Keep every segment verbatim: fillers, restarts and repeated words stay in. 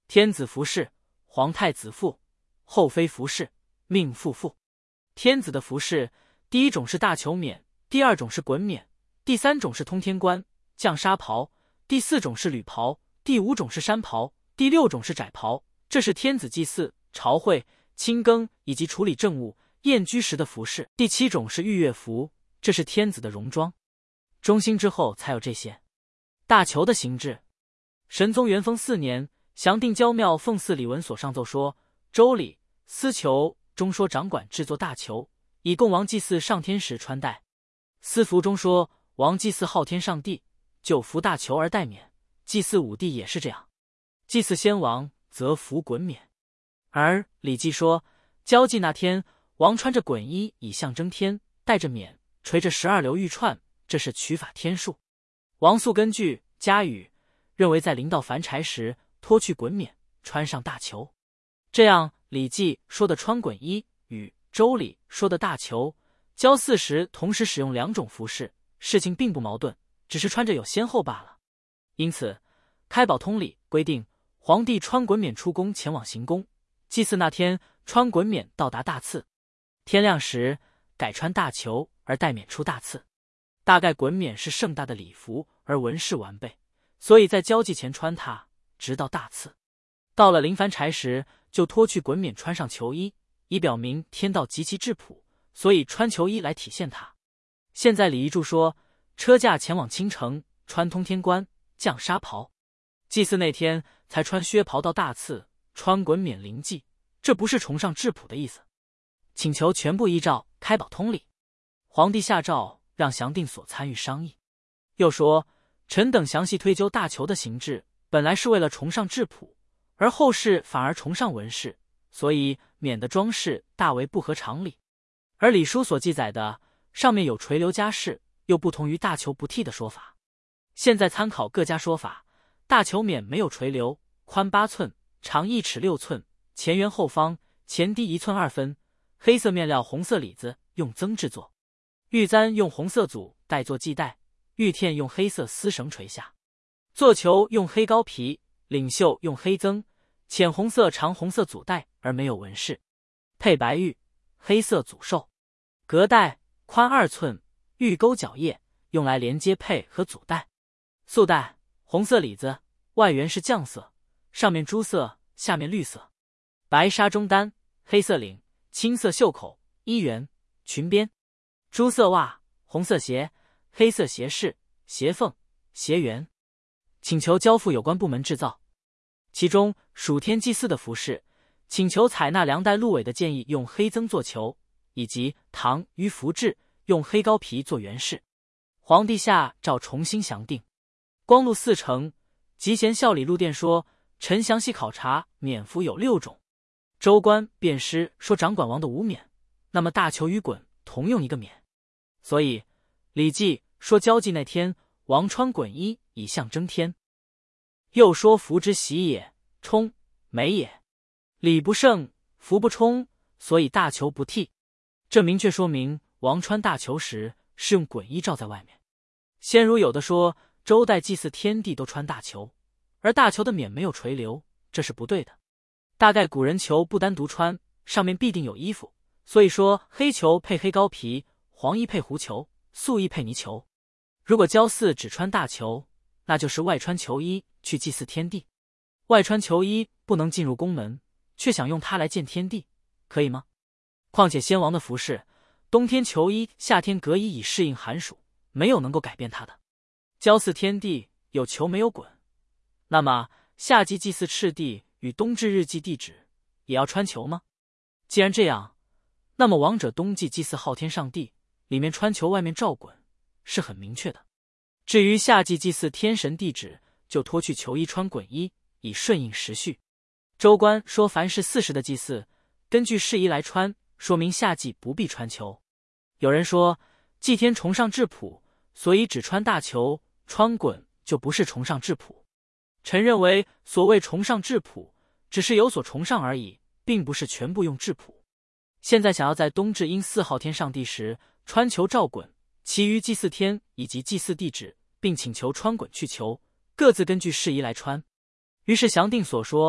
天子服饰，皇太子父，后妃服饰，命妇妇。天子的服饰，第一种是大裘冕，第二种是衮冕，第三种是通天冠、降纱袍，第四种是履袍，第五种是山袍，第六种是窄袍。这是天子祭祀、朝会、清耕以及处理政务、宴居时的服饰。第七种是御乐服，这是天子的戎装。中兴之后才有这些。大裘的形制，神宗元丰四年，祥定郊庙奉祀李文所上奏说，周礼司裘中说掌管制作大裘，以供王祭祀上天时穿戴。司服中说，王祭祀昊天上帝，就服大裘而戴冕，祭祀武帝也是这样，祭祀先王则服衮冕。而礼记说，交祭那天，王穿着衮衣以象征天，戴着冕，垂着十二流玉串，这是取法天数。王素根据家语认为，在临到凡柴时脱去衮冕，穿上大裘。这样礼记说的穿衮衣与周礼说的大裘交祀时同时使用两种服饰，事情并不矛盾，只是穿着有先后罢了。因此开宝通礼规定，皇帝穿衮冕出宫前往行宫，祭祀那天穿衮冕到达大赐，天亮时改穿大裘而戴冕出大赐。大概衮冕是盛大的礼服，而纹饰完备，所以在交祭前穿它，直到大赐。到了临凡柴时，就脱去衮冕，穿上裘衣，以表明天道极其质朴，所以穿裘衣来体现它。现在礼仪注说，车驾前往京城，穿通天冠、降纱袍；祭祀那天才穿靴袍到大赐，穿衮冕临祭，这不是崇尚质朴的意思。请求全部依照开宝通礼。皇帝下诏让祥定所参与商议。又说，臣等详细推究大裘的形制，本来是为了崇尚质朴，而后世反而崇尚纹饰，所以冕的装饰大为不合常理。而礼书所记载的上面有垂流加饰，又不同于大裘不剃的说法。现在参考各家说法，大裘冕没有垂流，宽八寸，长一尺六寸，前圆后方，前低一寸二分，黑色面料红色里子用增制作，玉簪用红色组带做系带，玉片用黑色丝绳垂下，座球用黑膏皮，领袖用黑增，浅红色长红色组带而没有纹饰，配白玉，黑色组绶，隔带宽二寸，玉钩角叶，用来连接配和组带。素带红色里子，外缘是绛色，上面朱色，下面绿色，白纱中单，黑色领，青色袖口，衣缘，裙边，朱色袜，红色鞋，黑色鞋饰，鞋缝，鞋缘。请求交付有关部门制造。其中属天祭祀的服饰，请求采纳梁代陆伟的建议，用黑增做球，以及唐于福志用黑膏皮做原饰。皇帝下诏重新详定。光禄四丞集贤孝礼录殿说，臣详细考察，冕服有六种。州官便师说掌管王的无冕，那么大裘与衮同用一个冕，所以礼记说交祭那天王穿衮衣以象征天。又说服之喜也，充美也，礼不胜，服不充，所以大裘不剃。这明确说明王穿大裘时是用衮衣罩在外面。先如有的说周代祭祀天地都穿大裘，而大裘的冕没有垂流，这是不对的。大概古人裘不单独穿，上面必定有衣服，所以说黑裘配黑膏皮，黄衣配狐裘，素衣配泥裘。如果交祀只穿大裘，那就是外穿裘衣去祭祀天地。外穿裘衣不能进入宫门，却想用它来见天地，可以吗？况且先王的服饰，冬天裘衣，夏天革衣以适应寒暑，没有能够改变它的。交祀天地有裘没有衮，那么夏季祭祀赤地与冬至日祭地址也要穿裘吗？既然这样，那么王者冬季祭祀昊天上帝，里面穿裘外面罩衮是很明确的。至于夏季祭祀天神地址，就脱去裘衣穿衮衣，以顺应时序。州官说凡是四时的祭祀，根据适宜来穿，说明夏季不必穿裘。有人说祭天崇尚质朴，所以只穿大裘，穿衮就不是崇尚质朴。臣认为所谓崇尚质朴，只是有所崇尚而已，并不是全部用质朴。现在想要在冬至因祀昊天上帝时穿裘罩衮，其余祭祀天以及祭祀地址，并请求穿衮去裘，各自根据适宜来穿。于是详定所说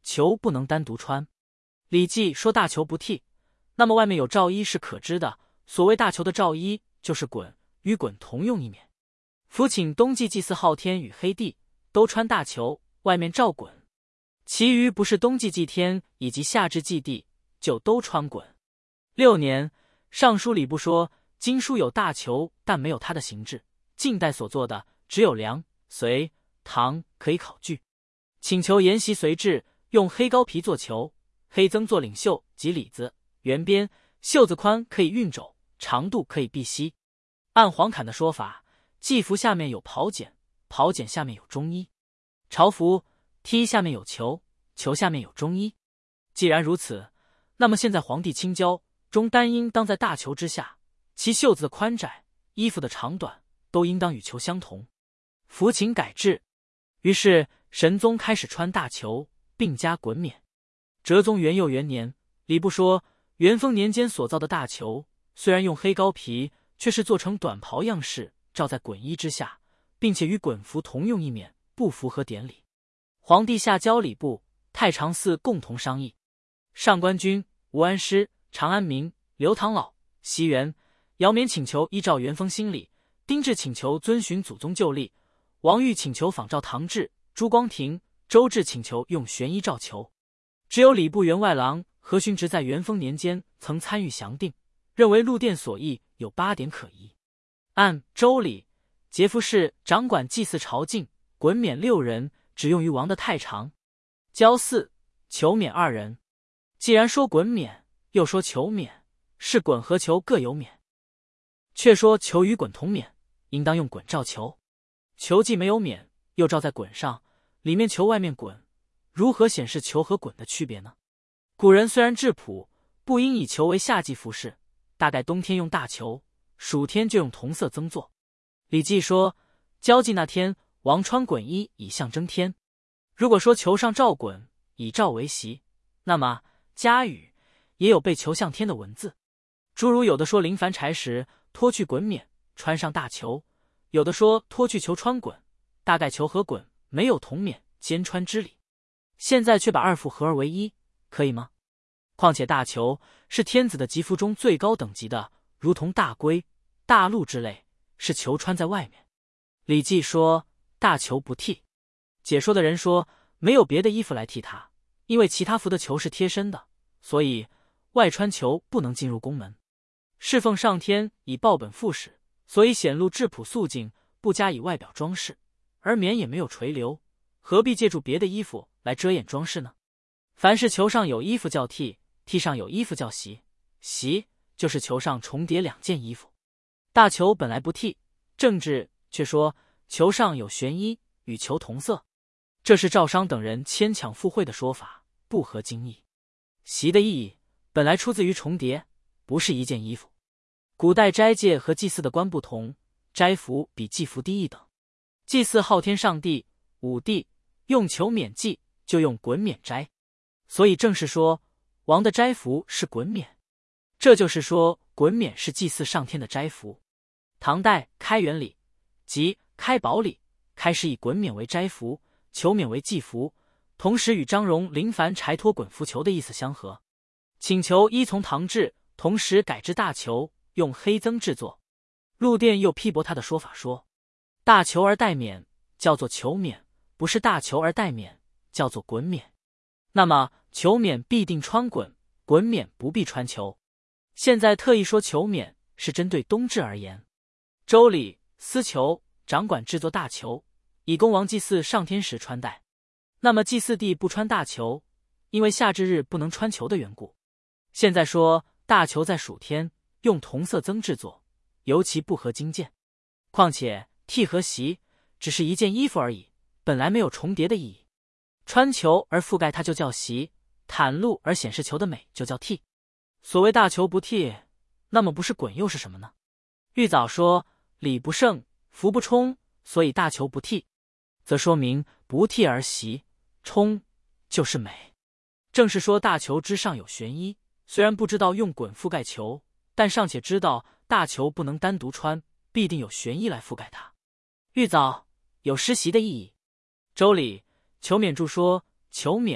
球不能单独穿。礼记说大球不替，那么外面有罩衣是可知的，所谓大球的罩衣就是滚，与滚同用一面。夫请冬季祭祀昊天与黑帝，都穿大球，外面罩滚；其余不是冬季祭天以及夏至祭地，就都穿滚。六年，尚书礼部说，经书有大球，但没有它的形制。晋代所做的只有梁、隋、唐可以考据。请求沿袭隋制，用黑膏皮做球，黑增做领袖及里子，圆边，袖子宽可以运肘，长度可以避膝。按黄侃的说法，祭服下面有袍简，袍简下面有中衣；朝服梯下面有球，球下面有中衣。既然如此，那么现在皇帝青椒中单应当在大球之下，其袖子的宽窄、衣服的长短都应当与球相同。服请改制，于是神宗开始穿大球，并加滚冕。哲宗元佑元年，礼部说，元丰年间所造的大球，虽然用黑膏皮，却是做成短袍样式，罩在滚衣之下，并且与滚服同用一面，不符合典礼。皇帝下交礼部、太常寺共同商议。上官君、吴安师、长安民、刘唐老、西元、姚冕请求依照元丰新礼，丁稚请求遵循祖宗旧例，王玉请求仿照唐制，朱光庭、周至请求用玄衣罩球。只有礼部员外郎何勋直在元丰年间曾参与详定，认为陆殿所议有八点可疑。按周礼，节服侍掌管祭祀朝觐，滚冕六人，只用于王的太常；交祀、球冕二人。既然说滚冕，又说球冕，是滚和球各有冕。却说球与滚同冕，应当用滚罩球。球既没有冕，又罩在滚上，里面球外面滚，如何显示球和滚的区别呢？古人虽然质朴，不应以球为夏季服饰，大概冬天用大球，暑天就用同色增作。礼记说，交际那天，王穿滚衣以象征天。如果说球上罩滚，以罩为席，那么家语也有被球向天的文字。诸如有的说临凡柴时脱去滚冕，穿上大球；有的说脱去球穿滚，大概球和滚没有同冕兼穿之理。现在却把二副合而为一，可以吗？况且大球是天子的吉服中最高等级的，如同大圭、大鹿之类，是球穿在外面。礼记说大球不替，解说的人说没有别的衣服来替他，因为其他服的球是贴身的，所以外穿球不能进入宫门。侍奉上天以报本副使，所以显露质朴素净，不加以外表装饰，而冕也没有垂留，何必借助别的衣服来遮掩装饰呢？凡是球上有衣服叫替，替上有衣服叫席，席就是球上重叠两件衣服。大球本来不替，政治却说球上有玄衣，与球同色，这是赵商等人牵强附会的说法，不合经义。席的意义本来出自于重叠，不是一件衣服。古代斋戒和祭祀的官不同，斋服比祭服低一等。祭祀昊天上帝、武帝，用球冕祭，就用滚冕斋，所以正是说王的斋服是滚冕。这就是说滚冕是祭祀上天的斋服。唐代开元礼即开宝礼开始以滚冕为斋服，球冕为祭服，同时与张荣临凡柴托滚服球的意思相合。请求依从唐制，同时改制大球，用黑增制作。陆殿又批驳他的说法说，大球而带冕叫做球冕，不是大球而带冕叫做滚冕。那么球冕必定穿滚，滚冕不必穿球。现在特意说球冕是针对冬至而言。周礼司球掌管制作大球，以供王祭祀上天时穿戴。那么祭祀地不穿大球，因为夏至日不能穿球的缘故。现在说大球在暑天用同色增制作，尤其不合经鉴。况且替和席只是一件衣服而已，本来没有重叠的意义。穿球而覆盖它就叫席，袒露而显示球的美就叫替。所谓大球不替，那么不是滚又是什么呢？玉藻说礼不胜，服不充，所以大球不替，则说明不替而席，充就是美。正是说大球之上有玄衣，虽然不知道用滚覆盖球，但尚且知道大球不能单独穿，必定有玄衣来覆盖它。玉藻有失席的意义。周礼球冕注说球冕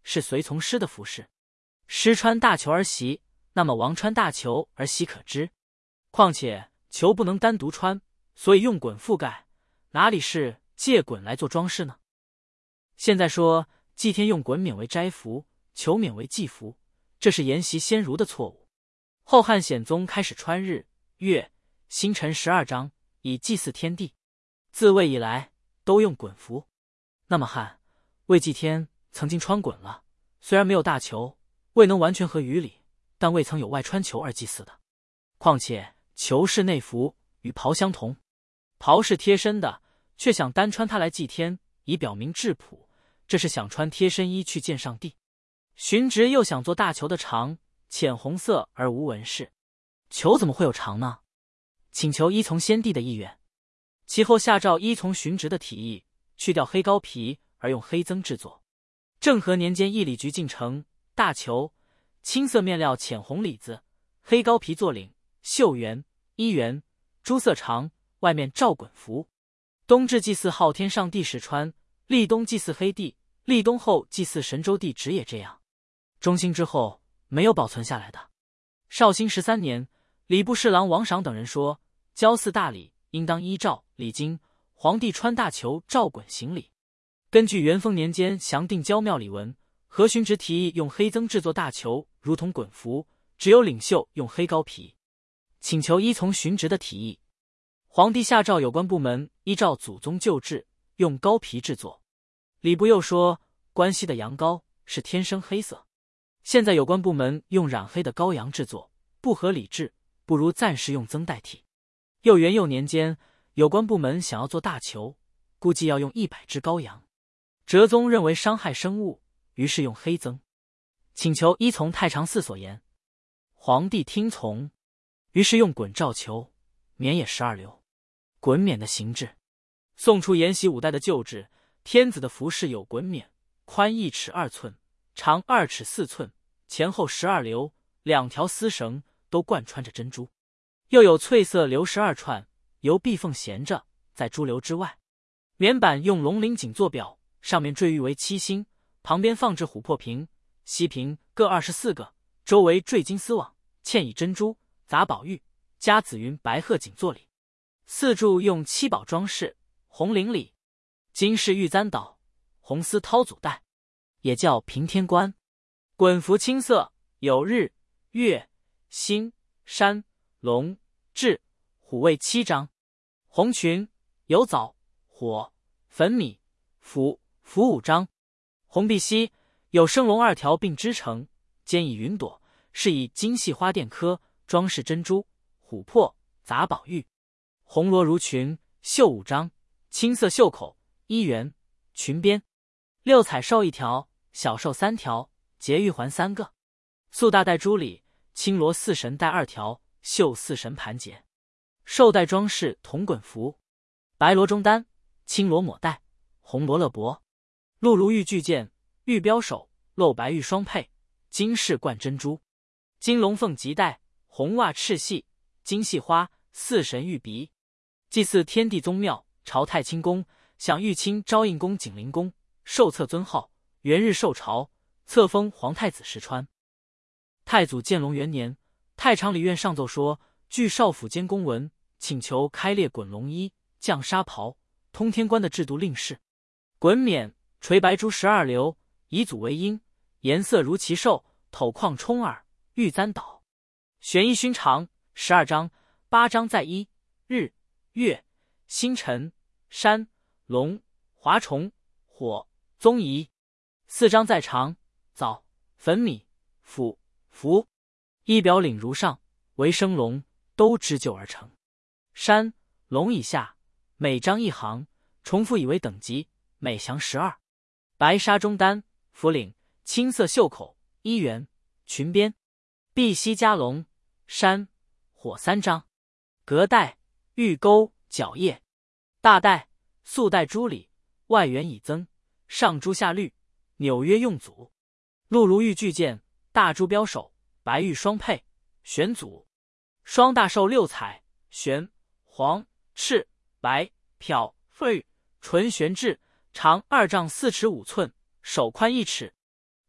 是随从师的服饰。师穿大裘而袭，那么王穿大裘而袭可知。况且裘不能单独穿，所以用滚覆盖，哪里是借滚来做装饰呢？现在说祭天用滚冕为斋服，裘冕为祭服，这是沿袭先儒的错误。后汉显宗开始穿日、月、星辰十二章，以祭祀天地。自魏以来都用滚服。那么汉、魏祭天曾经穿滚了，虽然没有大裘，未能完全合于理，但未曾有外穿裘而祭祀的。况且裘是内服，与袍相同，袍是贴身的，却想单穿它来祭天，以表明质朴，这是想穿贴身衣去见上帝。荀直又想做大裘的长，浅红色而无纹饰。裘怎么会有长呢？请求依从先帝的意愿。其后下诏依从荀直的提议，去掉黑膏皮而用黑增制作。政和年间，议礼局进城，大裘，青色面料浅红里子，黑膏皮做领，袖圆、衣圆，朱色长，外面罩滚服。冬至祭祀昊天上帝时穿，立冬祭祀黑帝，立冬后祭祀神州地址也这样。中兴之后没有保存下来的。绍兴十三年，礼部侍郎王赏等人说，郊祀大礼应当依照礼经，皇帝穿大裘照滚行礼。根据元丰年间详定郊庙礼文，何荀直提议用黑增制作大裘，如同滚服，只有领袖用黑膏皮。请求依从荀直的提议。皇帝下诏有关部门依照祖宗旧制，用膏皮制作。礼部又说，关西的羊羔是天生黑色，现在有关部门用染黑的羔羊制作，不合理制，不如暂时用增代替。又元佑年间，有关部门想要做大裘，估计要用一百只羔羊。哲宗认为伤害生物，于是用黑增。请求依从太常寺所言。皇帝听从，于是用滚罩裘，冕也十二流。滚冕的形制，宋初沿袭五代的旧制，天子的服饰有滚冕，宽一尺二寸，长二尺四寸，前后十二流，两条丝绳都贯穿着珍珠，又有翠色流十二串，由壁缝衔着，在珠流之外。冕板用龙鳞锦做表，上面坠玉为七星，旁边放置琥珀瓶、锡瓶各二十四个，周围坠金丝网，嵌以珍珠、杂宝玉、加紫云白鹤锦做礼。四柱用七宝装饰，红绫里，金饰玉簪岛，红丝绦组带，也叫平天冠。滚服青色，有日、月、星、山、龙、雉、虎卫七张。红裙有枣、火、粉米、符、符五张。红碧玺有生龙二条并织成，兼以云朵，是以精细花钿刻装饰珍珠、琥珀、杂宝玉。红罗襦裙，绣五张，青色袖口，衣圆，裙边。六彩绶一条，小绶三条，结玉环三个。素大带珠里，青罗四神带二条，绣四神盘结。绶带装饰铜滚服，白罗中单，青罗抹带，红罗勒脖。鹿如玉巨剑，玉标手，镂白玉双佩，金饰冠珍珠。金龙凤吉带，红袜赤系，金细花，四神玉鼻。祭祀天地宗庙，朝太清宫，享玉清昭应宫、景灵宫，受册尊号，元日受朝，册封皇太子时穿。太祖建隆元年，太常礼院上奏说，据少府监公文，请求开列滚龙衣、降纱袍、通天冠的制度令事。滚冕垂白珠十二流，以组为缨，颜色如其兽，头框冲耳，玉簪岛。玄衣勋长十二章，八章在衣，日、月、星辰、山、龙、华虫、火、宗仪。四章在长，枣、粉米、符、符。衣表领如上，为生龙，都织就而成。山、龙以下，每章一行，重复以为等级，每行十二。白纱中单，服领，青色袖口，衣圆，裙边。碧玺加龙、山、火三张。隔带、玉钩、角叶。大带、素带珠里，外圆以增，上珠下绿，纽约用组。鹿如玉巨剑，大珠标手，白玉双佩，玄组。双大绶六彩，玄、黄、赤、白、漂、翠、纯玄质，长二丈四尺五寸，手宽一尺。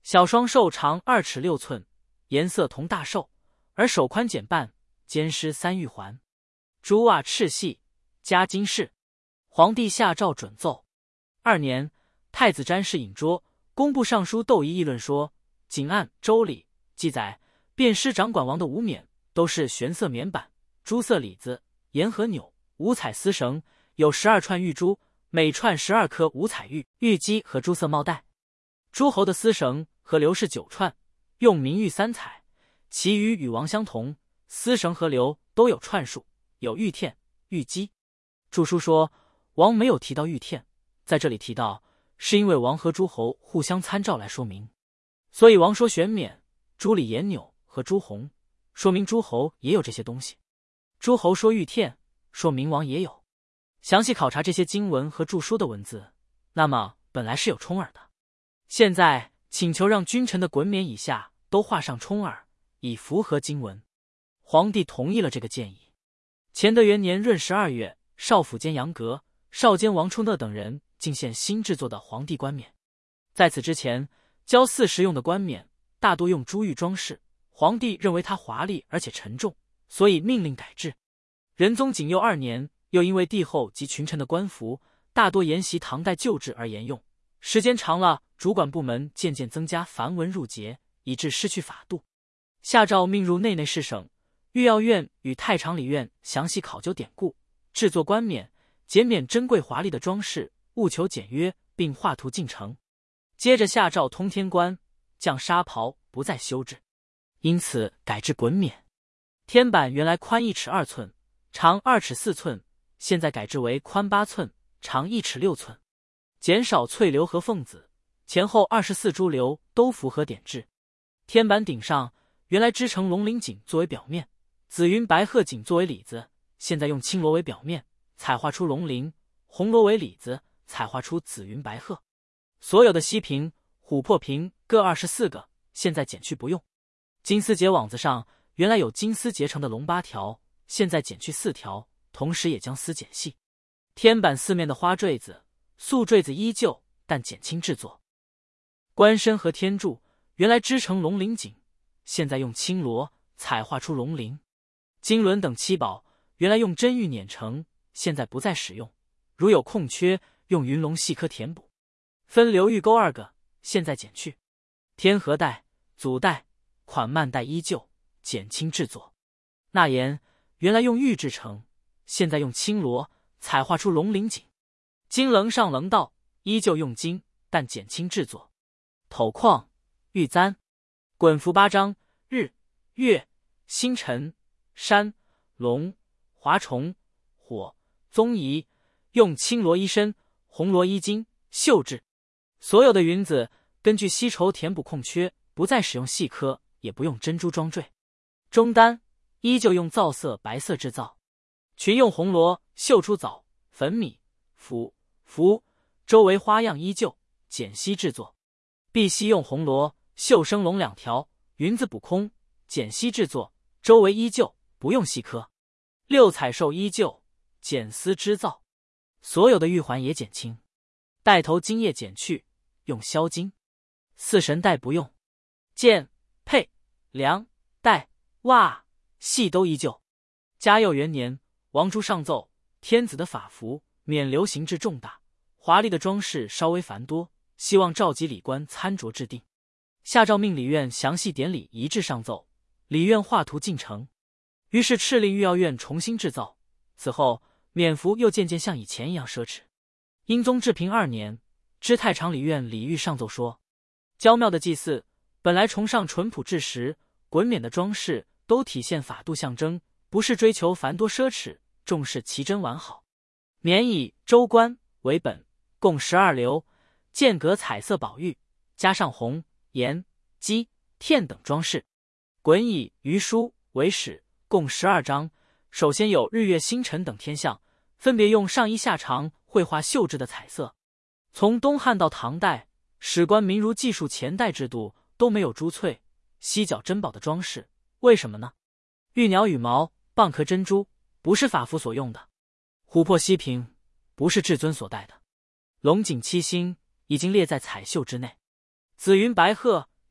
小双兽长二尺六寸，颜色同大兽，而手宽减半，肩施三玉环。珠袜赤细，加金饰。皇帝下诏准奏。二年，太子詹事尹捉工部尚书窦仪议论说，仅按《周礼》记载，便师掌管王的五冕都是玄色棉板、朱色里子、沿河钮、五彩丝绳，有十二串玉珠，每串十二颗五彩玉玉鸡和朱色帽带。诸侯的丝绳和流是九串，用明玉三彩，其余与王相同。丝绳和流都有串数，有玉片、玉鸡。著书说王没有提到玉片，在这里提到，是因为王和诸侯互相参照来说明。所以王说玄冕、朱里沿钮和朱红，说明诸侯也有这些东西。诸侯说玉片，说明王也有。详细考察这些经文和著书的文字，那么本来是有冲耳的。现在请求让君臣的衮冕以下都画上冲耳，以符合经文。皇帝同意了这个建议。乾德元年闰十二月，少府监杨格、少监王处讷等人进献新制作的皇帝冠冕。在此之前，交四时用的冠冕大多用珠玉装饰，皇帝认为它华丽而且沉重，所以命令改制。仁宗景佑二年，又因为帝后及群臣的官服大多沿袭唐代旧制而沿用，时间长了，主管部门渐渐增加繁文缛节，以致失去法度。下诏命入内内侍省、御药院与太常理院详细考究典故，制作冠冕，减免珍贵华丽的装饰，务求简约，并画图进呈。接着下诏通天冠，降纱袍，不再修制，因此改制衮冕。天板原来宽一尺二寸，长二尺四寸，现在改制为宽八寸，长一尺六寸，减少翠流和凤子，前后二十四株流都符合典制。天板顶上原来织成龙鳞锦作为表面，紫云白鹤锦作为里子，现在用青罗为表面，彩画出龙鳞，红罗为里子，彩画出紫云白鹤。所有的锡瓶、琥珀瓶各二十四个，现在减去不用。金丝结网子上原来有金丝结成的龙八条，现在减去四条，同时也将丝减细。天板四面的花坠子、素坠子依旧，但减轻制作。冠身和天柱原来织成龙鳞锦，现在用青罗彩画出龙鳞。金轮等七宝原来用真玉碾成，现在不再使用，如有空缺，用云龙细刻填补。分流玉钩二个，现在减去。天河带、祖带、款幔带依旧，减轻制作。纳言原来用玉制成，现在用青罗彩画出龙鳞锦。金棱上棱道依旧用金，但减轻制作。头框、玉簪、衮服八章，日、月、星辰、山、龙、华虫、火、宗仪，用青罗衣身，红罗衣襟，绣制。所有的云子根据锡绸填补空缺，不再使用细刻，也不用珍珠装缀。中单依旧用皂色白色制造，裙用红罗绣出枣、粉米、符、符，周围花样依旧，减锡制作。碧玺用红罗绣生龙两条，云子补空，减锡制作，周围依旧，不用细刻。六彩兽依旧，减丝织造。所有的玉环也减轻，带头金叶减去，用销金。四神带不用，剑、佩、梁、带、袜、系都依旧。嘉佑元年，王朱上奏，天子的法服免流行制重大，华丽的装饰稍微繁多，希望召集礼官参酌制定。下诏命礼院详细典礼一致上奏，礼院画图进呈。于是敕令御药院重新制造。此后冕服又渐渐像以前一样奢侈。英宗治平二年，知太常理院李煜上奏说，娇庙的祭祀本来崇尚淳朴质实，衮冕的装饰都体现法度象征，不是追求繁多奢侈，重视奇珍完好。冕以周冠为本，共十二流，间隔彩色宝玉，加上红、颜、鸡、天等装饰。衮以余书为始，共十二章，首先有日月星辰等天象，分别用上衣下长绘画绣制的彩色。从东汉到唐代，史官民如技术前代制度都没有珠翠、犀角珍宝的装饰，为什么呢？玉鸟羽毛、蚌壳珍珠不是法服所用的，琥珀锡瓶不是至尊所戴的，龙井七星已经列在彩绣之内，紫云白鹤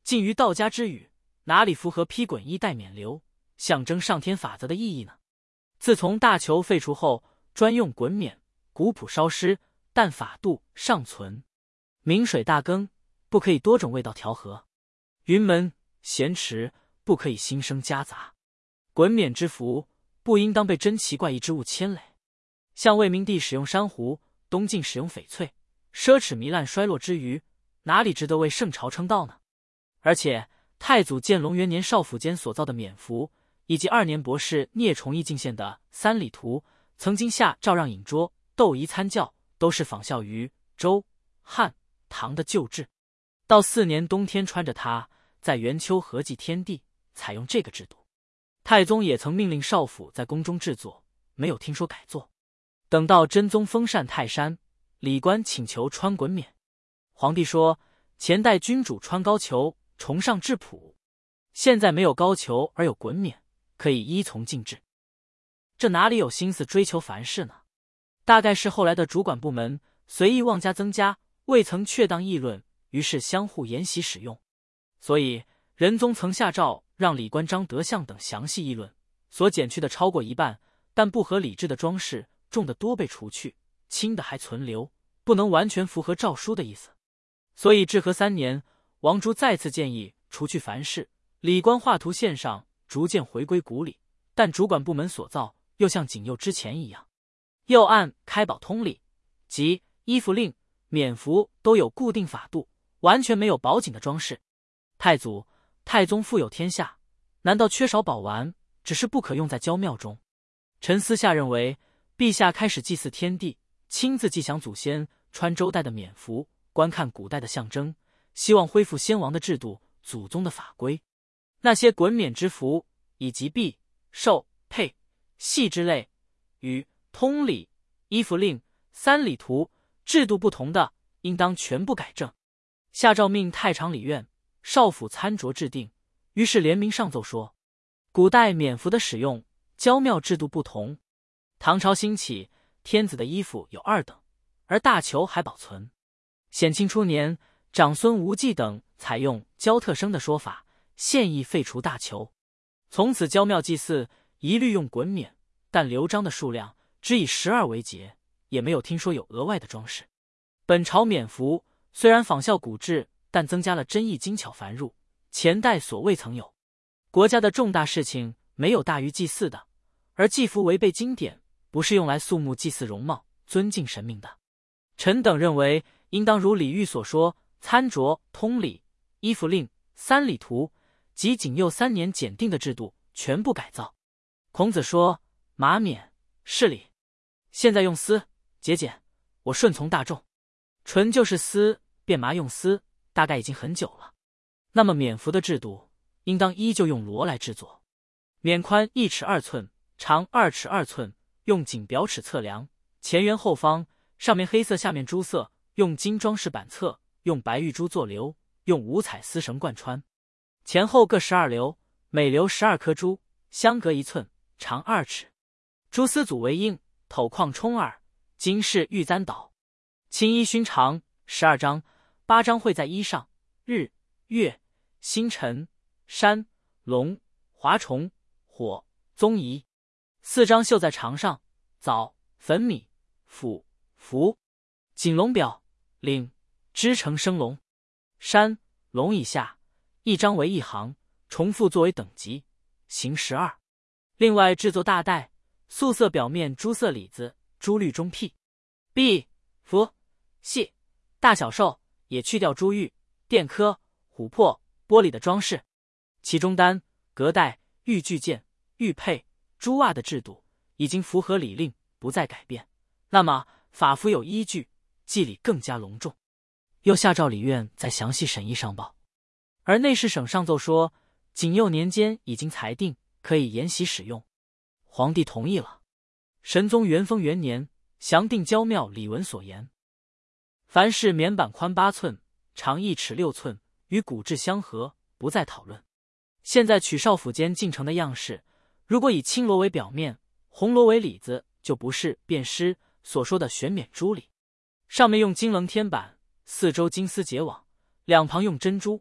近于道家之语，哪里符合披滚衣带冕旒，象征上天法则的意义呢？自从大球废除后，专用滚冕，古朴稍失，但法度尚存。明水大羹，不可以多种味道调和。云门咸池，不可以新生夹杂。滚冕之服，不应当被珍奇怪异之物牵累。像魏明帝使用珊瑚，东晋使用翡翠，奢侈糜烂衰落之余，哪里值得为圣朝称道呢？而且太祖建隆元年少府监所造的冕服，以及二年博士聂崇义进献的三礼图，曾经下诏让饮桌、斗仪参教，都是仿效于周、汉、唐的旧制。到四年冬天穿着它，在元秋合祭天地，采用这个制度。太宗也曾命令少府在宫中制作，没有听说改作。等到真宗封禅泰山，礼官请求穿滚冕，皇帝说前代君主穿高俅，崇尚质朴，现在没有高俅而有滚冕，可以依从进制。这哪里有心思追求凡事呢？大概是后来的主管部门随意妄加增加，未曾确当议论，于是相互沿袭使用。所以仁宗曾下诏让礼官张德相等详细议论，所减去的超过一半，但不合礼制的装饰，重的多被除去，轻的还存留，不能完全符合诏书的意思。所以至和三年，王朱再次建议除去凡事，礼官画图线上逐渐回归古礼，但主管部门所造又像景佑之前一样。又按开宝通例，即衣服令、冕服都有固定法度，完全没有宝锦的装饰。太祖、太宗富有天下，难道缺少宝丸，只是不可用在郊庙中？臣私下认为，陛下开始祭祀天地，亲自祭享祖先，穿周代的冕服，观看古代的象征，希望恢复先王的制度、祖宗的法规。那些滚冕之服，以及璧、绶、佩、系之类，与通礼、衣服令、三礼图制度不同的，应当全部改正。下诏命太常理院、少府参酌制定。于是联名上奏说，古代冕服的使用，郊庙制度不同。唐朝兴起，天子的衣服有二等，而大裘还保存。显庆初年，长孙无忌等采用焦特生的说法，现意废除大裘。从此郊庙祭祀一律用滚冕，但留章的数量只以十二为节，也没有听说有额外的装饰。本朝冕服虽然仿效古制，但增加了真意精巧繁缛，前代所未曾有。国家的重大事情没有大于祭祀的，而祭服违背经典，不是用来肃穆祭祀容貌、尊敬神明的。臣等认为，应当如李煜所说，参酌通礼、衣服令、三礼图及景佑三年检定的制度全部改造。孔子说马冕是礼，现在用丝节俭，我顺从大众，纯就是丝变麻用丝，大概已经很久了。那么冕服的制度应当依旧用罗来制作，冕宽一尺二寸，长二尺二寸，用锦表尺测量，前圆后方，上面黑色下面朱色，用金装饰板侧，用白玉珠做流，用五彩丝绳贯穿，前后各十二流，每流十二颗珠，相隔一寸，长二尺。蛛丝组为鹰，头框冲耳，金饰玉簪倒。青衣勋长十二章，八章绘在衣上，日、月、星辰、山、龙、华虫、火、宗仪。四章绣在长上，枣、粉米、斧、符。锦龙表、领、织成生龙。山、龙以下，一章为一行，重复作为等级，行十二。另外制作大带，素色表面朱色里子，朱绿中辟。璧、符、系、大小绶也去掉珠玉、钿刻、琥珀、玻璃的装饰，其中单、隔带、玉具件、玉佩、珠袜的制度已经符合礼令，不再改变。那么法服有依据，祭礼更加隆重。又下诏礼院再详细审议上报。而内侍省上奏说，景佑年间已经裁定，可以沿袭使用。皇帝同意了。神宗元丰元年，详定郊庙礼文所言。凡是冕板宽八寸，长一尺六寸，与古制相合，不再讨论。现在取少府监进城的样式，如果以青罗为表面，红罗为里子，就不是便师所说的玄冕珠礼。上面用金棱天板，四周金丝结网，两旁用珍珠、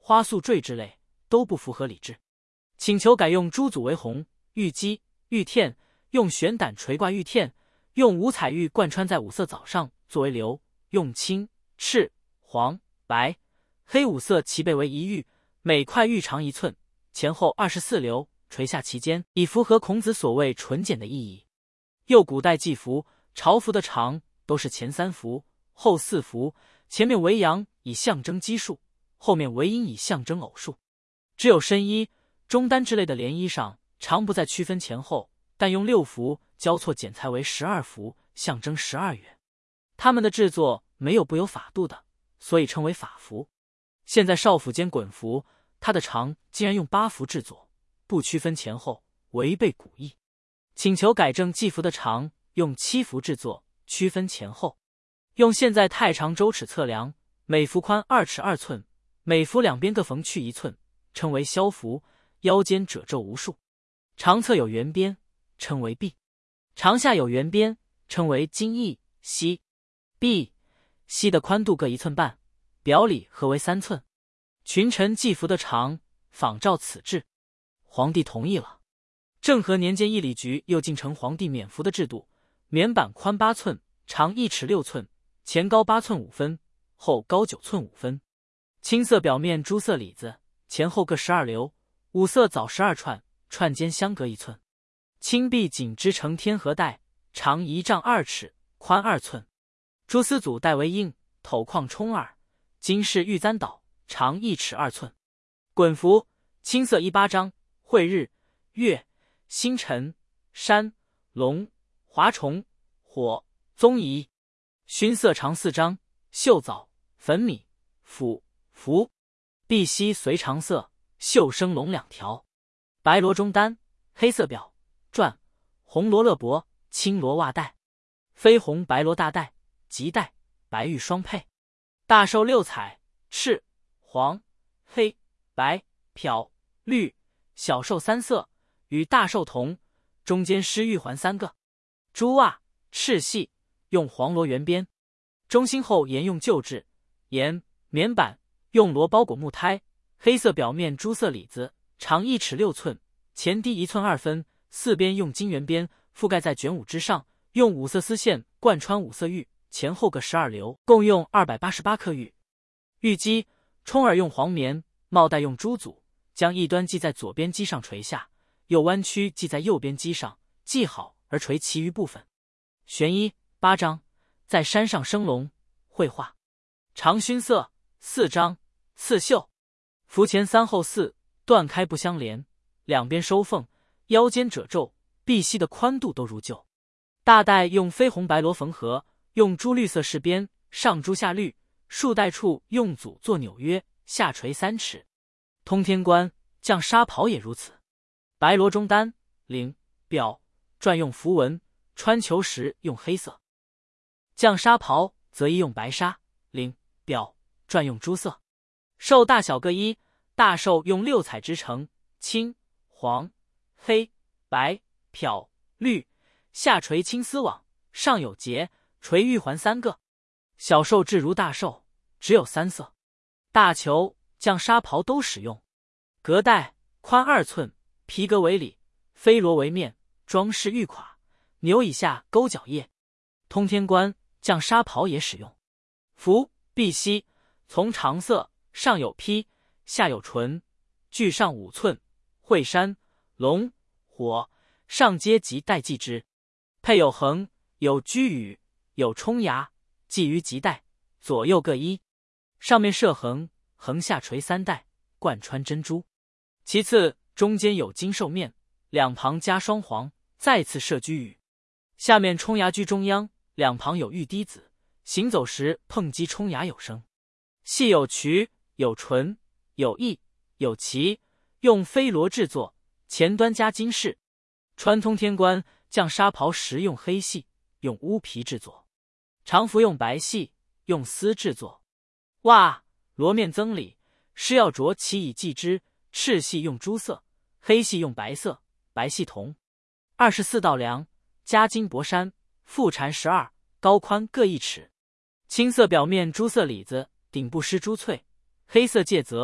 花素坠之类都不符合礼制，请求改用朱祖为红玉鸡、玉텐，用玄胆垂挂玉텐，用五彩玉贯穿在五色藻上作为流，用青、赤、黄、白、黑五色齐备为一玉，每块玉长一寸，前后二十四流，垂下其间，以符合孔子所谓纯简的意义。又古代祭服、朝服的长都是前三幅、后四幅，前面为阳以象征奇数，后面为阴以象征偶数。只有深衣、中单之类的连衣裳，常不再区分前后，但用六幅交错剪裁为十二幅，象征十二月。他们的制作没有不有法度的，所以称为法服。现在少府间衮服，它的长竟然用八幅制作，不区分前后，违背古意。请求改正祭服的长用七幅制作，区分前后。用现在太长周尺测量，每幅宽二尺二寸，每幅两边各缝去一寸，称为萧服，腰间褶皱无数。长侧有圆边，称为臂；长下有圆边，称为襟翼、膝。臂、膝的宽度各一寸半，表里合为三寸。群臣祭服的长仿照此制，皇帝同意了。政和年间，议礼局又进承皇帝冕服的制度，冕板宽八寸，长一尺六寸，前高八寸五分，后高九寸五分。青色表面朱色里子，前后各十二流，五色藻十二串，串间相隔一寸。青壁锦织成天河带，长一丈二尺，宽二寸。蛛丝组带为硬，头框冲耳，金饰玉簪倒，长一尺二寸。衮服青色一八章，绘日、月、星辰、山、龙、华虫、火、宗仪。熏色长四章，绣藻、粉米、斧、符。碧玺随长色，绣生龙两条。白罗中单，黑色表篆，红罗勒帛，青罗袜带，绯红白罗大带，及带，白玉双配。大绶六彩，赤、黄、黑、白、漂、绿，小绶三色，与大绶同，中间施玉环三个。珠袜赤系，用黄罗圆边，中心后沿用旧制，沿棉板用罗包裹木胎，黑色表面朱色里子，长一尺六寸，前低一寸二分，四边用金圆边覆盖在卷五之上，用五色丝线贯穿五色玉，前后各十二流，共用二百八十八颗玉。玉鸡冲耳用黄棉，帽带用朱组，将一端系在左边机上垂下，右弯曲系在右边机上，系好而垂其余部分。玄衣八章，在山上生龙，绘画。长熏色四章，刺绣。服前三后四，断开不相连，两边收缝，腰间褶皱，臂膝的宽度都如旧。大带用绯红白罗缝合，用朱绿色饰边，上朱下绿，束带处用组做纽约，下垂三尺。通天冠、绛纱袍也如此。白罗中单，领、表篆用符文，穿裘时用黑色。绛纱袍则宜用白纱，领、表篆用朱色。绶大小各一，大绶用六彩织成，青、黄、黑、白、漂、绿，下垂青丝网，上有结，垂玉环三个。小绶制如大绶，只有三色。大裘、绛纱袍都使用。革带宽二寸，皮革为里，飞罗为面，装饰玉垮，牛以下勾角叶。通天冠、绛纱袍也使用。服碧玺，从长色，上有披，下有唇，距上五寸，绘山、龙、火，上阶及带系之，配有横，有居羽，有冲牙，系于及带，左右各一，上面设横，横下垂三带，贯穿珍珠。其次中间有金兽面，两旁加双黄，再次设居羽，下面冲牙居中央，两旁有玉滴子，行走时碰击冲牙有声。系有渠，有唇，有翼，有鳍，用飞罗制作，前端加金饰。穿通天冠、绛纱袍时用黑系，用乌皮制作。常服用白系，用丝制作。袜罗面增里，是要着其以系之，赤系用朱色，黑系用白色，白系铜。二十四道梁，加金箔衫，覆缠十二，高宽各一尺。青色表面朱色里子，顶部施朱翠，黑色介则，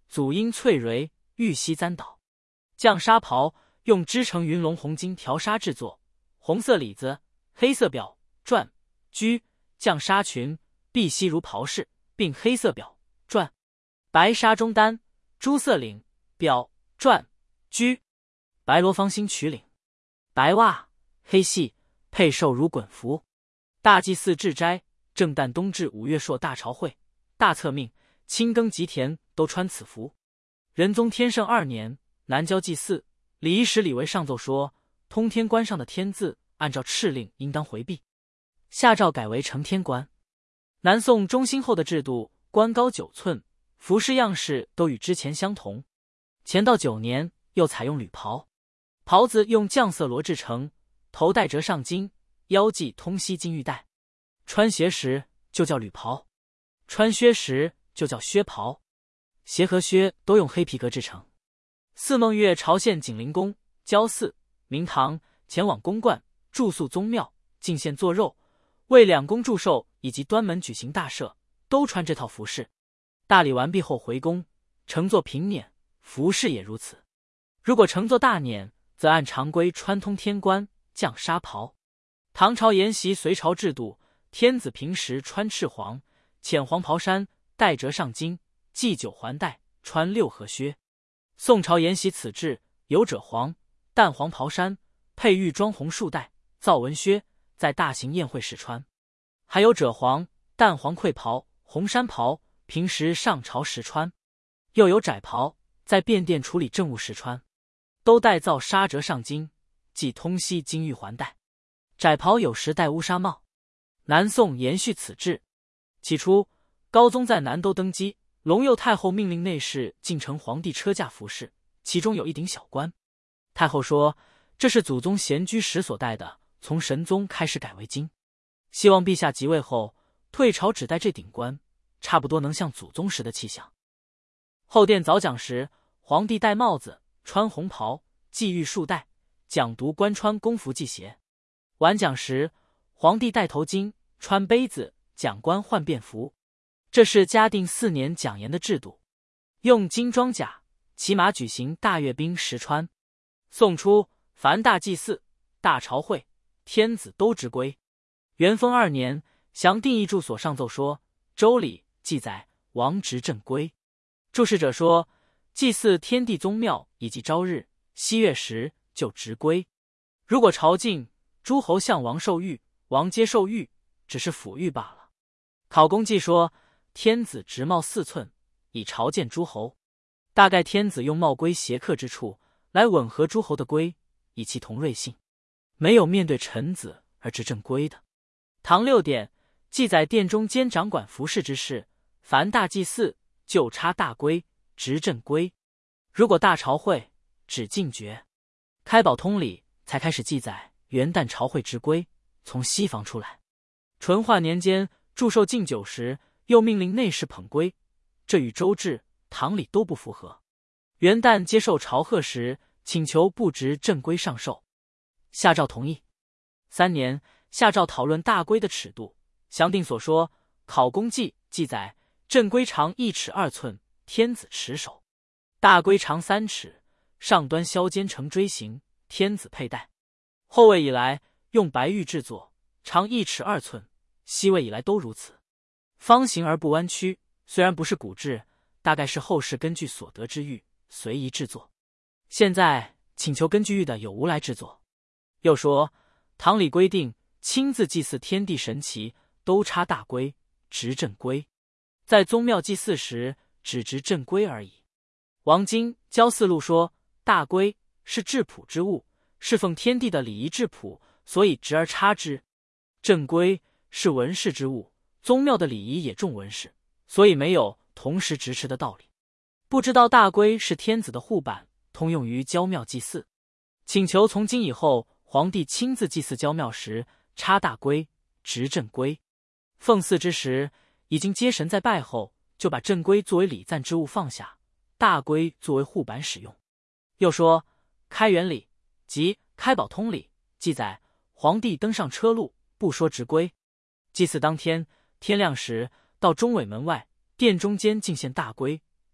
祖英翠蕊，玉溪簪岛。绛纱袍用织成云龙红金条纱制作，红色里子，黑色表篆居。绛纱裙碧溪如袍饰，并黑色表篆，白纱中单，朱色领表篆居，白罗芳心曲领，白袜黑系，配绶如衮服。大祭祀至斋，正旦冬至五月朔大朝会，大册命，清耕吉田都穿此服。仁宗天圣二年，南郊祭祀，礼仪使李维上奏说，通天冠上的天字按照敕令应当回避，下诏改为承天冠。南宋中兴后的制度，冠高九寸，服饰样式都与之前相同。乾道九年又采用履袍，袍子用绛色罗制成，头戴折上巾，腰系通西金玉带。穿鞋时就叫履袍，穿靴时就叫靴袍。鞋和靴都用黑皮革制成。四孟月朝献景灵宫、焦寺、明堂，前往宫观，住宿宗庙，进献做肉，为两宫祝寿以及端门举行大赦，都穿这套服饰。大礼完毕后回宫，乘坐平辇，服饰也如此。如果乘坐大辇，则按常规穿通天冠、绛纱袍。唐朝沿袭隋朝制度，天子平时穿赤黄、浅黄袍衫，带折上巾，系九环带，穿六合靴。宋朝沿袭此制，有赭黄、淡黄袍衫，配玉装红束带、皂纹靴，在大型宴会时穿；还有赭黄、淡黄毳袍、红衫袍，平时上朝时穿；又有窄袍，在便殿处理政务时穿，都带皂纱折上巾，系通西金玉环带。窄袍有时戴乌纱帽。南宋延续此制。起初，高宗在南都登基，隆佑太后命令内侍进承皇帝车驾服饰，其中有一顶小冠。太后说，这是祖宗闲居时所戴的，从神宗开始改为金，希望陛下即位后退朝只戴这顶冠，差不多能像祖宗时的气象。后殿早讲时，皇帝戴帽子，穿红袍，系玉束带，讲读官穿宫服系鞋。晚讲时，皇帝戴头巾，穿杯子，讲官换便服。这是嘉定四年讲严的制度，用金装甲，骑马举行大阅兵时穿。宋初，凡大祭祀、大朝会，天子都执圭。元丰二年，详定义注所上奏说，周礼记载王执正圭。注释者说，祭祀天地宗庙以及朝日、夕月时就执圭。如果朝觐，诸侯向王受玉，王皆受玉，只是抚玉罢了。考功记说，天子执帽四寸，以朝见诸侯。大概天子用帽圭斜刻之处，来吻合诸侯的圭，以其同瑞性。没有面对臣子而执正圭的。唐六典记载殿中监掌管服饰之事，凡大祭祀就插大圭，执正圭；如果大朝会，指禁爵。开宝通礼才开始记载元旦朝会之圭，从西房出来。淳化年间祝寿敬酒时，又命令内侍捧圭，这与周制、唐礼都不符合。元旦接受朝贺时，请求不执正圭上寿，下诏同意。三年，下诏讨论大圭的尺度，详定所说。考功记记载，正圭长一尺二寸，天子持手；大圭长三尺，上端削尖成锥形，天子佩戴。后魏以来用白玉制作，长一尺二寸，西魏以来都如此，方形而不弯曲。虽然不是古制，大概是后世根据所得之玉随意制作。现在请求根据玉的有无来制作。又说，唐礼规定亲自祭祀天地神祇，都插大圭，执正圭。在宗庙祭祀时，只执正圭而已。王经《焦寺录》说，大圭是质朴之物，侍奉天地的礼仪质朴，所以执而插之。正圭是文饰之物，宗庙的礼仪也重文饰，所以没有同时执持的道理。不知道大圭是天子的护板，通用于郊庙祭祀。请求从今以后，皇帝亲自祭祀郊庙时，插大圭，执正圭。奉祀之时，已经接神在拜后，就把正圭作为礼赞之物放下，大圭作为护板使用。又说，开元礼即开宝通礼记载，皇帝登上车路，不说执圭。祭祀当天，天亮时到中尾门外，殿中间进献大圭，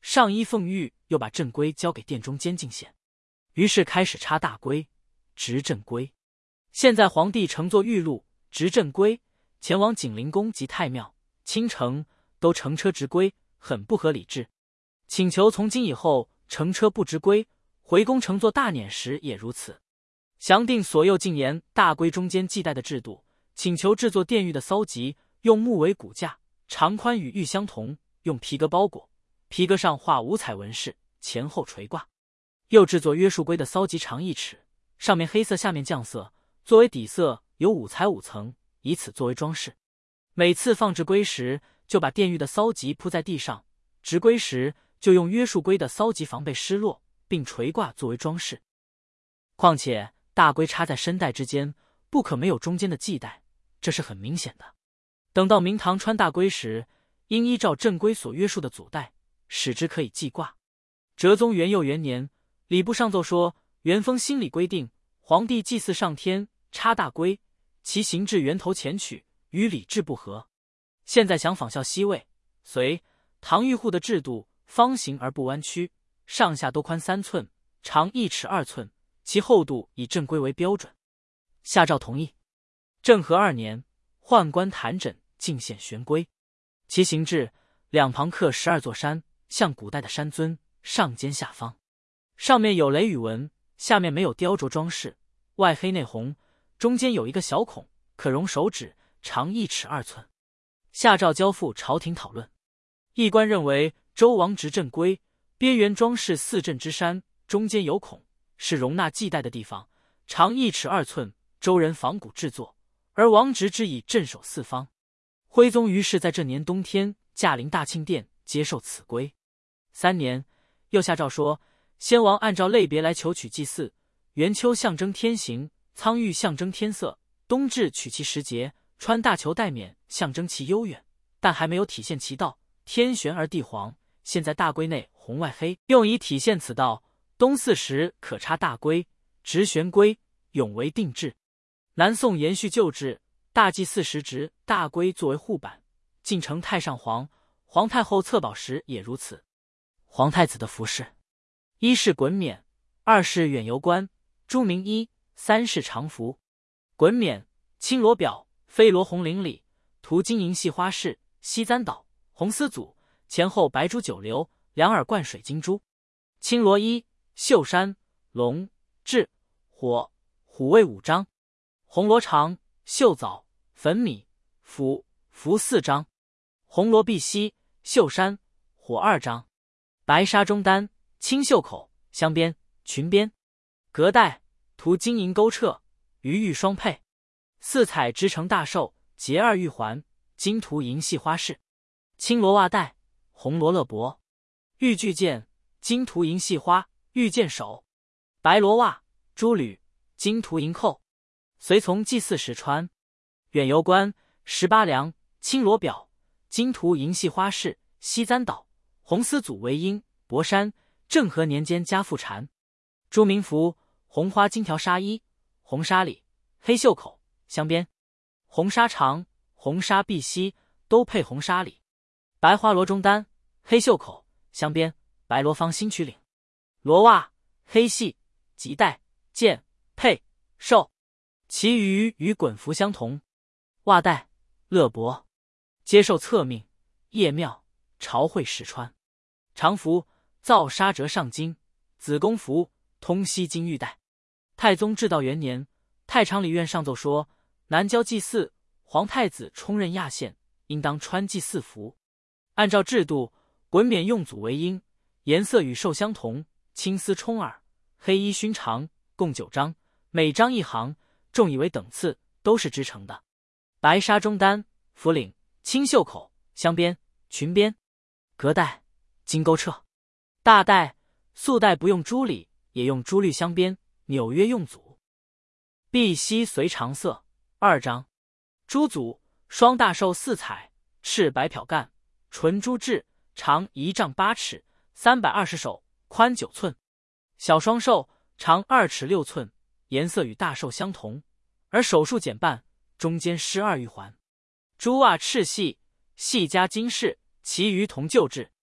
上衣凤玉又把镇规交给殿中监禁县，于是开始插大规，执镇规。现在皇帝乘坐玉鹿，执镇规，前往景灵宫及太庙、青城，都乘车执规，很不合理制。请求从今以后乘车不执规，回宫乘坐大辇时也如此。详定所有禁言大规中间系带的制度，请求制作殿玉的骚级，用木为骨架，长宽与玉相同，用皮革包裹，皮革上画五彩纹饰，前后垂挂。又制作约束规的骚级长一尺，上面黑色，下面酱色，作为底色，有五彩五层，以此作为装饰。每次放置规时，就把殿玉的骚级铺在地上，执规时就用约束规的骚级防备失落，并垂挂作为装饰。况且大规插在身带之间，不可没有中间的系带，这是很明显的。等到明堂穿大规时，应依照镇规所约束的组带，使之可以系挂。哲宗元佑元年，礼部上奏说，元丰新礼规定，皇帝祭祀上天插大规，其形制源头前取，与礼制不合。现在想仿效西魏、隋、唐御户的制度，方形而不弯曲，上下都宽三寸，长一尺二寸，其厚度以镇规为标准。下诏同意。政和二年，宦官弹枕进献玄规，其形制两旁刻十二座山，像古代的山尊，上尖下方，上面有雷雨纹，下面没有雕琢装饰，外黑内红，中间有一个小孔，可容手指，长一尺二寸。下诏交付朝廷讨论。议官认为周王执镇规，边缘装饰四镇之山，中间有孔，是容纳系带的地方，长一尺二寸，周人仿古制作，而王执之以镇守四方。徽宗于是在这年冬天驾临大庆殿，接受此规。三年，又下诏说，先王按照类别来求取祭祀，元秋象征天行，苍玉象征天色，冬至取其时节，穿大裘带冕象征其悠远，但还没有体现其道，天玄而地黄。现在大规内红外黑，用以体现此道。冬巳时可插大规，执玄规，永为定制。南宋延续旧制，大祭祀时执大规作为护板，进呈太上皇、皇太后册宝时也如此。皇太子的服饰，一是衮冕，二是远游冠，朱明衣，三是常服。衮冕，青罗表，飞罗红绫里，涂金银细花饰，西簪岛，红丝组，前后白珠九流，两耳灌水晶珠。青罗衣，绣山、龙、雉、火、虎卫五张。红罗长，绣枣、粉米、符、符四张。红罗碧溪，绣山、火二张。白纱中单，青袖口，镶边、裙边。隔带，涂金银钩掣，鱼玉双配。四彩织成大绶，结二玉环，金涂银细花饰。青罗袜带，红罗勒脖。玉巨剑，金涂银细花，玉剑手。白罗袜，珠履，金涂银扣。随从祭祀时穿。远游冠，十八梁，青罗表，金涂银细花饰，西簪岛，红丝组为缨，薄衫，政和年间加附缠。朱明服，红花金条纱衣，红纱里，黑袖口，镶边。红纱长，红纱碧溪，都配红纱里。白花罗中单，黑袖口，镶边，白罗方新曲领。罗袜，黑细，及带，剑，佩，绶。其余与衮服相同。袜带，勒脖。接受册命，谒庙，朝会时穿。常服，造纱折上金，子宫服，通西金玉带。太宗至道元年，太常理院上奏说，南郊祭祀，皇太子充任亚县，应当穿祭祀服。按照制度，衮冕用组为缨，颜色与绶相同，青丝冲耳，黑衣勋长，共九张，每张一行，重以为等次，都是织成的。白纱中单，服领，青袖口，镶边，裙边。隔带，金钩掣。大带，素带不用珠里，也用珠绿镶边，纽约用组。碧溪随长色，二张。珠组，双大绶四彩，赤白漂干，纯珠质，长一丈八尺，三百二十手，宽九寸。小双绶，长二尺六寸，颜色与大绶相同，而手数减半，中间施二玉环。珠袜赤细，细加金饰，其余同旧制。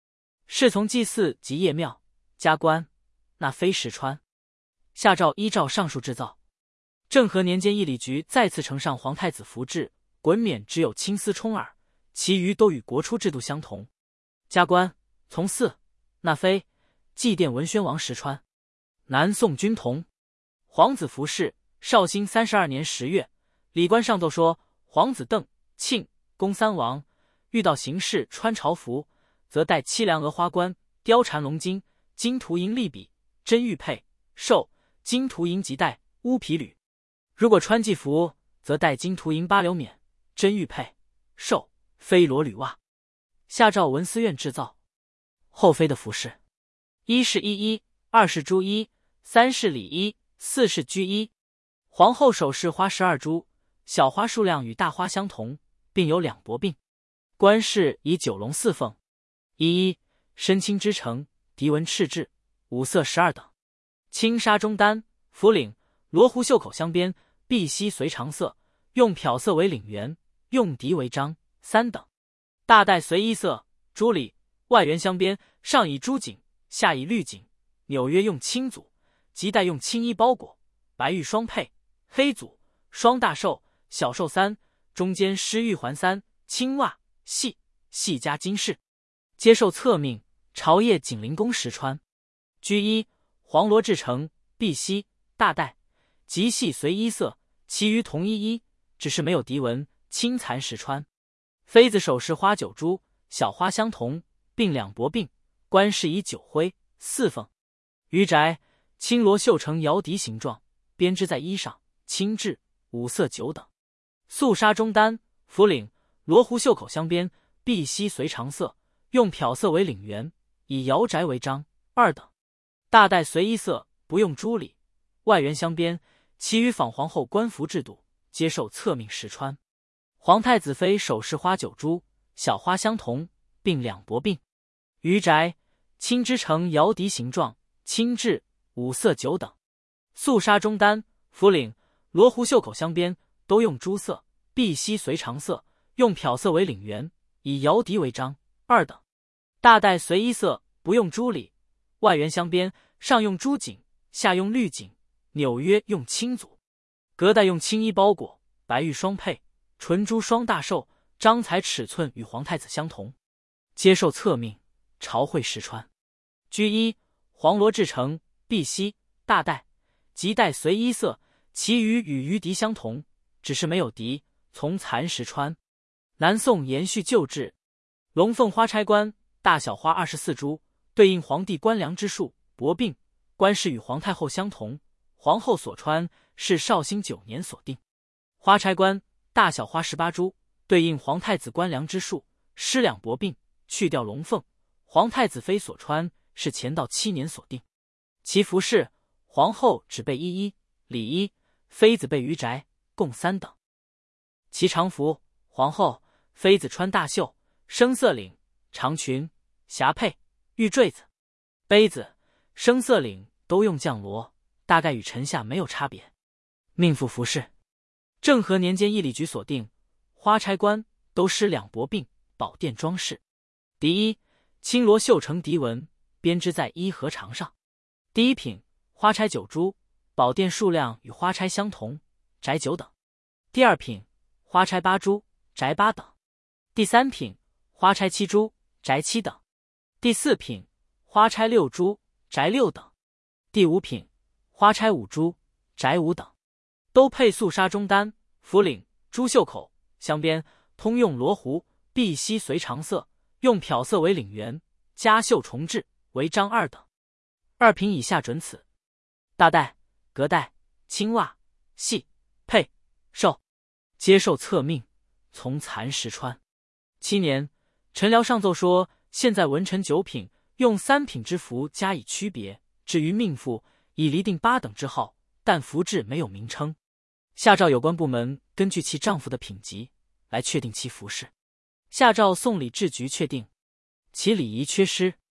侍从祭祀及谒庙，加官，纳妃实穿。下诏依照上述制造。政和年间，议礼局再次呈上皇太子服制，衮冕只有青丝冲耳，其余都与国初制度相同。加官，从四，纳妃，祭奠文宣王实穿。南宋军同。皇子服饰，绍兴三十二年十月，礼官上奏说，皇子邓庆恭三王遇到行事穿朝服，则戴七梁额花冠，貂蝉龙巾，金图银利笔，真玉佩，绶，金图银及带，乌皮履。如果穿祭服，则戴金图银八流冕，真玉佩，绶，飞罗履袜。下诏文思院制造。后妃的服饰：一是衣衣，二是珠衣，三是里衣，四是绢衣。皇后首饰花十二株，小花数量与大花相同，并有两帛鬓。冠饰以九龙四凤。一一身青之城，狄纹赤雉，五色十二等。轻纱中单，服领，罗湖袖口镶边，碧溪随长色，用漂色为领圆，用荻为章，三等。大带随衣色，珠里，外圆镶边，上以朱锦，下以绿锦，纽约用青组，及带用青衣包裹，白玉双佩，黑组，双大绶，小绶三，中间施玉环三，青袜细细加金饰。接受册命，朝谒景灵宫时穿。绢衣，黄罗制成，碧溪，大带，极细随衣色，其余同一衣，只是没有狄纹，青蚕时穿。妃子首饰花九株，小花相同，并两帛鬓，冠饰以九徽，四凤。余宅，青罗绣成摇笛形状，编织在衣上，轻质，五色九等。素纱中单，服领，罗湖袖口镶边，碧溪随长色，用漂色为领圆，以瑶宅为章，二等。大带随衣色，不用珠里，外圆镶边，其余仿皇后官服制度，接受册命时穿。皇太子妃首饰花九株，小花相同，并两帛鬓。余宅，青织成摇笛形状，轻质，五色九等。素纱中单，服领，罗湖袖口镶边，都用朱色，碧溪随长色，用漂色为领圆，以摇笛为章，二等。大带随衣色，不用珠里，外圆镶边，上用朱锦，下用绿锦，纽约用青组，隔带用青衣包裹，白玉双佩，纯珠双大绶，章彩尺寸与皇太子相同。接受册命，朝会时穿。绢衣，黄罗制成，碧溪，大带，及带随衣色，其余与余狄相同，只是没有狄，从蚕时穿。南宋延续旧制。龙凤花钗冠，大小花二十四株，对应皇帝官粮之数，帛鬓，冠饰与皇太后相同，皇后所穿是绍兴九年所定。花钗冠，大小花十八株，对应皇太子官粮之数，施两帛鬓，去掉龙凤，皇太子妃所穿是乾道七年所定。其服饰，皇后只备衣衣、里衣，妃子备余宅，共三等。其常服，皇后、妃子穿大袖，生色领，长裙，霞帔，玉坠子。杯子、生色领都用绛罗，大概与臣下没有差别。命妇服饰，政和年间议礼局所定，花钗冠都施两帛鬓，宝殿装饰。第一，青罗绣成狄纹，编织在衣和长上。第一品，花钗九株，宝殿数量与花钗相同，宅九等。第二品，花钗八株，宅八等。第三品，花钗七株，宅七等。第四品，花钗六株，宅六等。第五品，花钗五株，宅五等。都配素纱中单，服领，珠袖口，镶边，通用罗湖，碧溪随长色，用漂色为领圆，加绣重制，为章二等。二品以下准此。大带、隔带、青袜、细、佩、绶，接受册命，从蚕时穿。七年，臣僚上奏说，现在文臣九品，用三品之服加以区别，至于命妇，已厘定八等之号，但服制没有名称。下诏有关部门根据其丈夫的品级来确定其服饰。下诏送礼制局确定其礼仪缺失。